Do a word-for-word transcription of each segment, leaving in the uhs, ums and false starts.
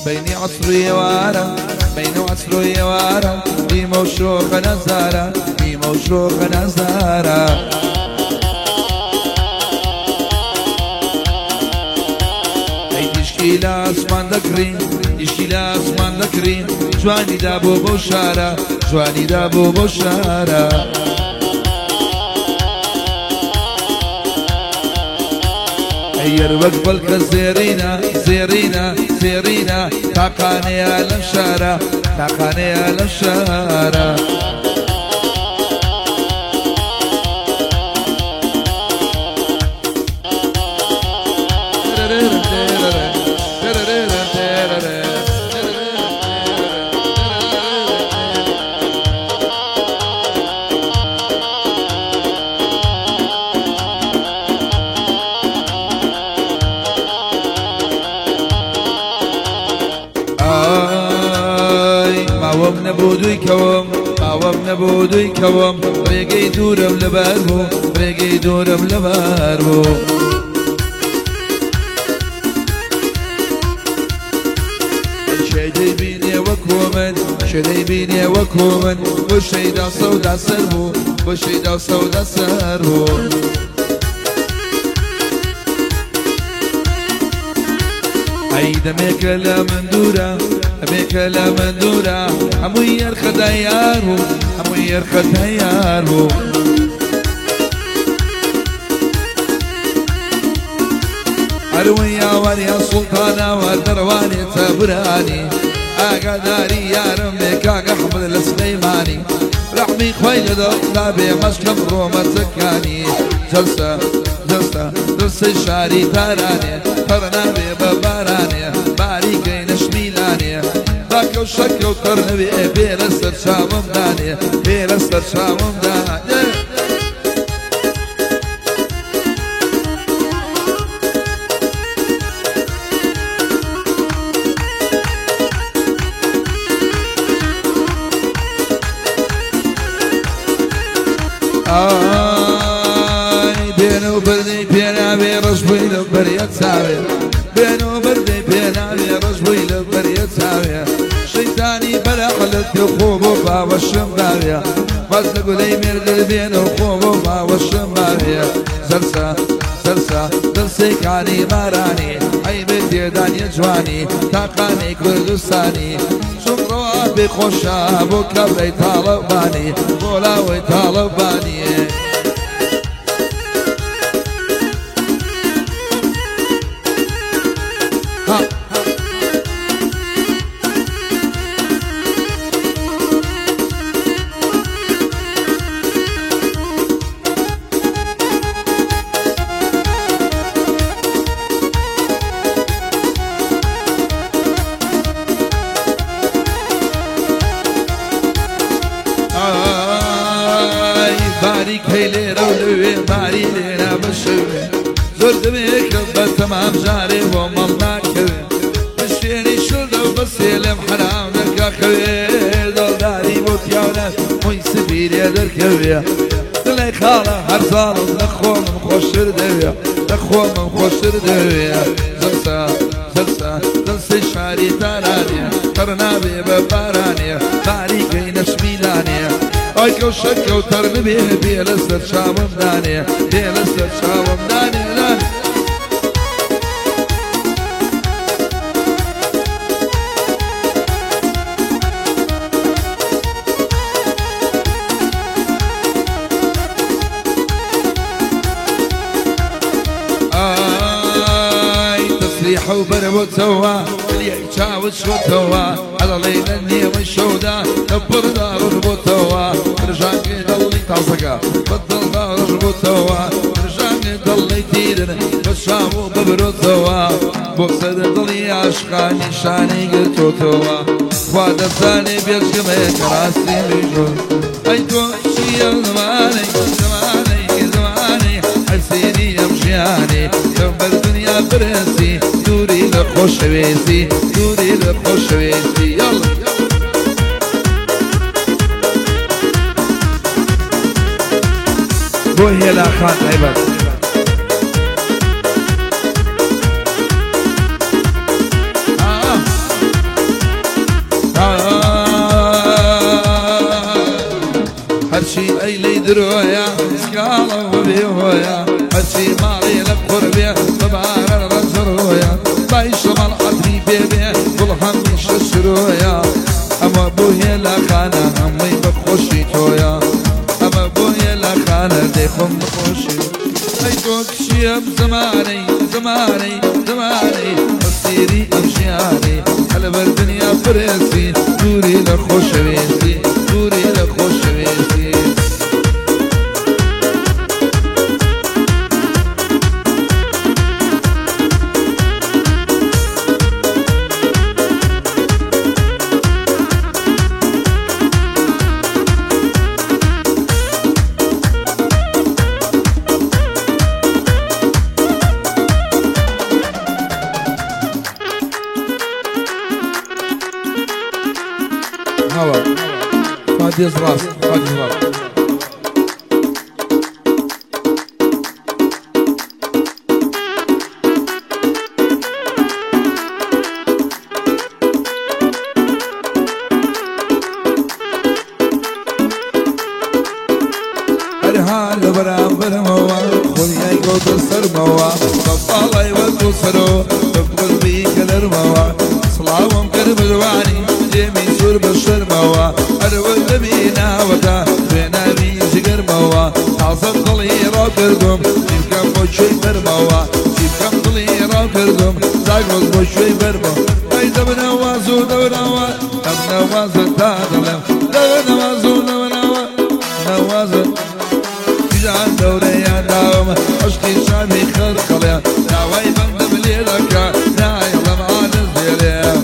بيني عصري وارا بيني عصري وارا دي موشوخ نزارة دي موشوخ نزارة يشكيلا اسمان ذكرين يشكيلا اسمان ذكرين جواني دابو بوشارة جواني دابو بوشارة هير بقبلك زيرينا زيرينا زيرينا تاقاني على الشارع تاقاني على الشارع قاوم نبودوی کوم قاوم نبودوی کوم ریگی دورم لبر بو ریگی دورم لبر بو شدی بینی وکومن شدی بینی وکومن بشیدا سودا سر بو بشیدا سودا سر بو عيد ميكلا مندورة ميكلا مندورة همو يرخد هيارو همو يرخد هيارو أرويا وريا سلطانة ودرواني تبراني أقداري يا رمي كاق أحمد السليماني رحمي خويل دقلابي مشكم روما تكاني جلسة جلسة جلسة شاري تراني ترنبي بباراني باريكي نشميلاني باكو شكو ترنبي بيرستر شامم داني بيرستر شامم داني آي بينو بردي بينا بيرجبي لبريت ساوي بينو بردي بينا بيرجبي لبريت ساوي شيطاني بلا قلت يخوبو باو الشمباوية مزلقو لي مرقل بينو خوبو باو الشمباوية زرسا زرسا دلسي كاني ماراني عيبتي داني جواني تاقاني كردستاني شمروا بخوشا بو كبري طالباني بولاوي طالباني باريك هيلي رولوي باري لينا بشوي زرد بيك تمام جاري ومم ناكوي بشيني شلد وبسيلم حرام لك اخوي دول داري بوت يولد موي سبيل يدر كوي دلي خالة هرزال لخوم مخوشر دويا لخوم مخوشر دويا زلسة زلسة زلسة شاري ترانيا ترنابي ببارانيا باريكي نشميلانيا ايكو شكو ترنبي بيلستر شامم دانيا بيلستر شامم دانيا دانيا تسريح وبربو توا اللي يتشاوش وتوا على ليلة النيم الشودا نبر دار ربوتوا رجعني ضلي تعصقا بدل دار ربوتوا رجعني ضلي تيرن بشامو ببروتوا بوكسد ضلي عشقاني شاني قلتوتوا فاد الثاني بيشكمي كراسي بيجو ايكو شي زماني زماني زماني حسيني يمشياني تنبر الدنيا برسي دوري لخوش ويسي دوري لخوش ويسي يلا بوهي الاخوان عباد درويا سكالة وبيهويا هالشي مالي لقربيا طبعا رجرويا بايش ملحظي بيبي والهم يششرويا اما بوهي لخانا همي بخوشي تويا اما بوهي لخانا ديخم بخوشي ايتوك شيب زماني زماني زماني مصيري امشياني قلب الدنيا فريسي دوري لخوش بيسي دوري لخوش بيسي هوا فادي راس فادي راس الهال برامبر موا خليا يقود السر موا بطالي والقصرو بقلبي كلر موا صلاوم قرب الواني جيمي سور بشر موا أرول بينا ودا بينا بيجر موا عصب ضليرا كردم جيبكم بوشي برموا جيبكم ضليرا كردم زاقوز بوشي برموا اي دبنا وازو دبنا وازو دبنا وازو تادلم دبنا وازو دبنا وازو وازو جان دوري يا داوم عشقي شامي خرقلي داوي بندم ليلك نايل معانز ليلي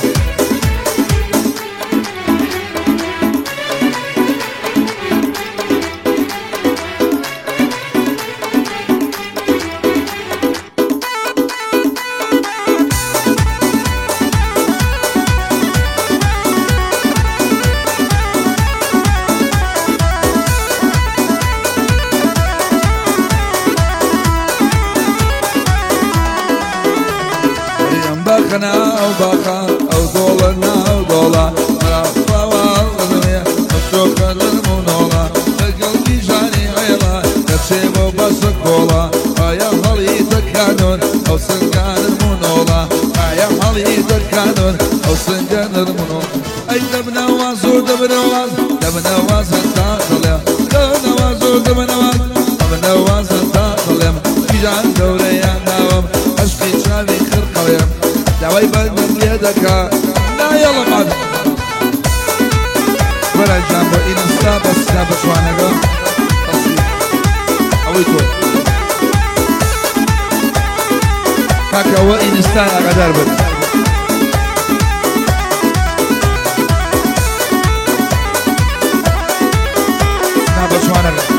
باخنا او باخا او دولنا او دولا رافا والغزمية مشوق للمنولا قلبي جاني عيلا كتشيبو بسكولا يا هلي تكانون او سنقان المنولا يا هلي تكانون او سنقان المنولا اي دبنا وازو دبنا وازو دبنا وازو تاخليا دبنا وازو دبنا وازو دبنا وازو تاخليا جان دوري يا ناوم عشقي شامي خرقليا دعوي بلد يدك لا يلا بعد ولا جنب إنستا بس كابش وانقا أويتو كاكا وإنستا أقدر بد كابش وانقا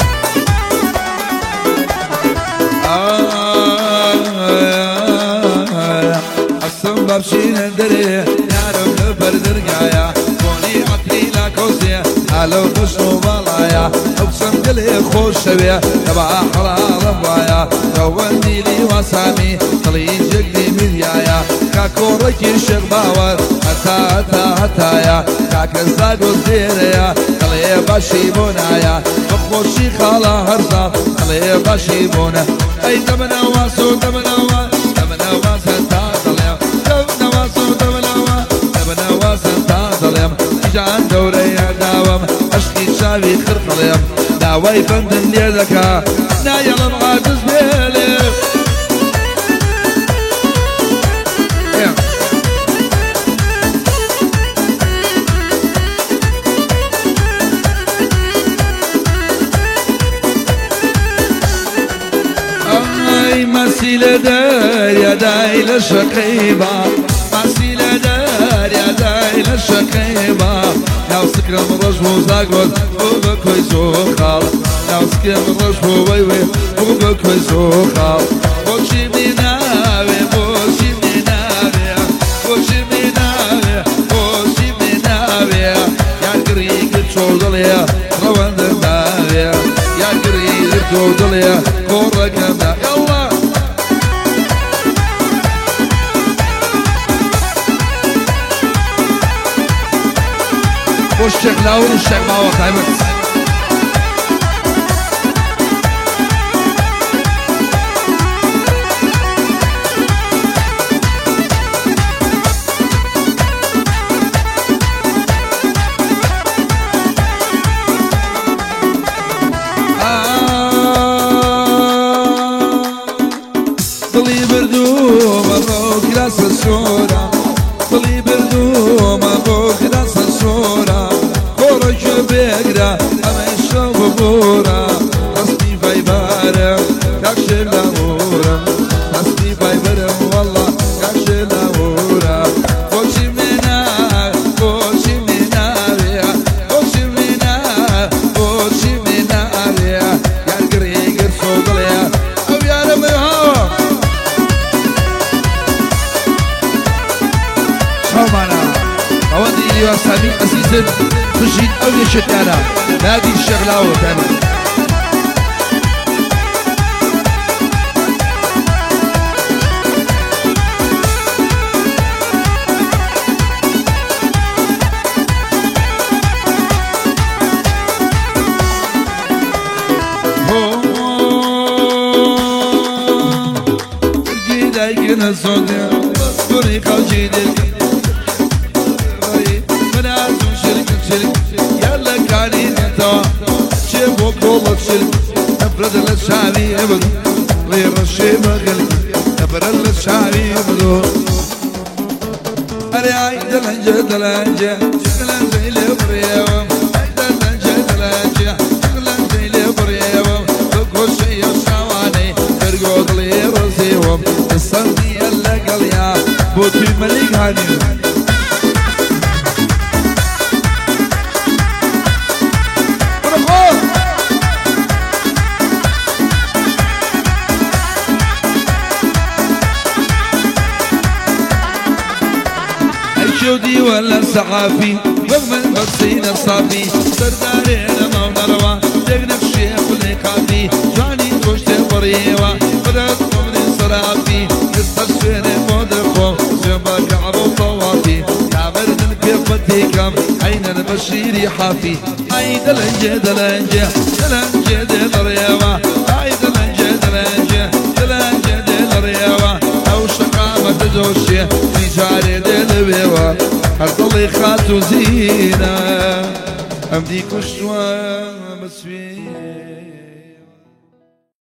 بابشين دري نارم لبردر قايا كوني عطري لا كوزي حالو بشنو بالايا اقسم قلي خوش شوية تبع حلال بايا رواني لي واسامي طلي جقلي مذيايا كاكوركي شغباور هتا هتا هتايا كاك الزاقو الزيريا طلي باشي بونايا بخوشي خالا هرزا طلي باشي بونا اي دمنا واسو دمنا واسو دمنا واسو تاطليا جان دوري يا داوم عشقي شاوي خرق اليوم داوي بندن ليدك نايل مغادز بيلي اي مسيلة دار يا دايل الشقيبة مسيلة دار يا دايل الشقيبة لو سكرم رجبو زاقوز وبكوي زوخال لو سكرم رجبو ويوي وبكوي زوخال بوشي مناوي بوشي مناوي بوشي مناوي بوشي مناوي يا قريق تشوغليا روان دماوي يا قريق تشوغليا كورك منا يلا والشيخ لاول والشيخ معوض عمد سورة طلي بردوما بوخدا سورة خورج بقرا أما الشوب بورا قصدي فايبارم كاكش الأمورم قصدي فايبارم والله كاكش الأمورم خوشي منا خوشي منا بيا خوشي منا خوشي منا بيا يا القريقر صوتليا أو يا ربي هوا شو معنا أودي لي واسامي أسيسن خشيت أو يشت أنا نادي الشغلة وتانا جيدايكنا صوتي بصبري قوجيدك منازم شرك شرك يلا كارين انتوا شيبو كوبك شرك افرد للشعبي ابدو غير الشيب غلي افرد للشعبي ابدو اري عيد الهنجة دلانجة شغلا زي الابريوم عيد الهنجة دلانجة شغلا زي الابريوم بكو شي الشواني ترقود لي رزيوم الصندي اللقليا بوتي مليك هاني جودي ولا السعافي رغم البصين الصافي سرداري انا ونروى تغنف الشيخ والكافي جاني كشت بريوة بدأت قمري صرافي يستشفيني مدخو جنبك عبو طوافي تعمرن الكفتي كم عين البشير حافي عيد الانجي دلانجي دلانجي دلريوة عيد الانجي دلانجي دلانجي دلريوة او شقامة تدوشي رجالي دلبيوة هالطلي خاتو زينة أمديك وشوى مسوي